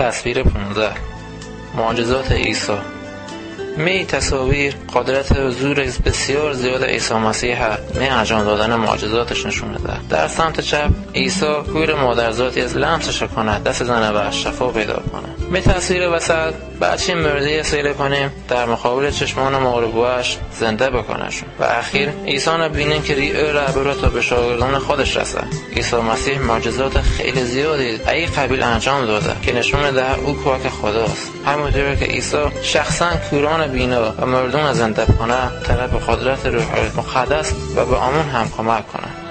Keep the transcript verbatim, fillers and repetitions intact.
تصویر پانزده. معجزات عیسی. می تصاویر قدرت حضور بسیار زیاد عیسی مسیح می انجام دادن معجزاتش نشون میده. در سمت چپ عیسی گور مادرزادی از لمسش کنه، دست زنه و شفا پیدا کنه. می تصویر وسط بچه مرده سیل کنیم در مقابل چشمان مغربوش زنده بکنشون و اخیر عیسی نبینیم که ریه رهبر تا به شاگردان خودش رسه. عیسی مسیح معجزات خیلی زیادی ای قبیل انجام داده که نشون میده او کواک خداست. همونطور که عیسی شخصا کوران بینا و مردم زنده کنه طلب قدرت روح مقدس و به آمون هم کمک کنه.